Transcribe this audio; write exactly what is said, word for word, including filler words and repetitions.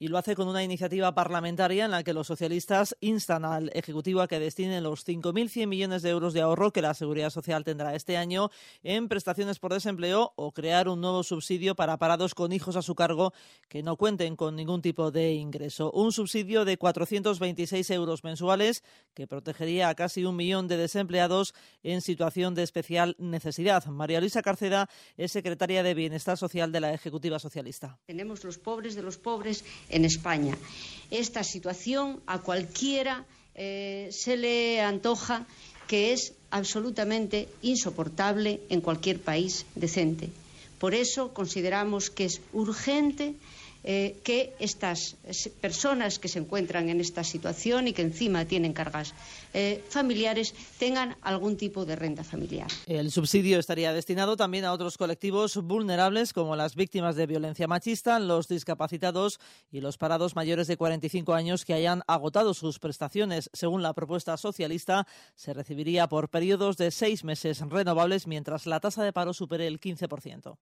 Y lo hace con una iniciativa parlamentaria en la que los socialistas instan al Ejecutivo a que destine los cinco mil cien millones de euros de ahorro que la Seguridad Social tendrá este año en prestaciones por desempleo o crear un nuevo subsidio para parados con hijos a su cargo que no cuenten con ningún tipo de ingreso. Un subsidio de cuatrocientos veintiséis euros mensuales que protegería a casi un millón de desempleados en situación de especial necesidad. María Luisa Carceda es secretaria de Bienestar Social de la Ejecutiva Socialista. Tenemos los pobres de los pobres en España. Esta situación a cualquiera eh, se le antoja que es absolutamente insoportable en cualquier país decente. Por eso consideramos que es urgente eh, que estas personas que se encuentran en esta situación y que encima tienen cargas eh, familiares tengan algún tipo de renta familiar. El subsidio estaría destinado también a otros colectivos vulnerables como las víctimas de violencia machista, los discapacitados y los parados mayores de cuarenta y cinco años que hayan agotado sus prestaciones. Según la propuesta socialista, se recibiría por periodos de seis meses renovables mientras la tasa de paro supere el quince por ciento.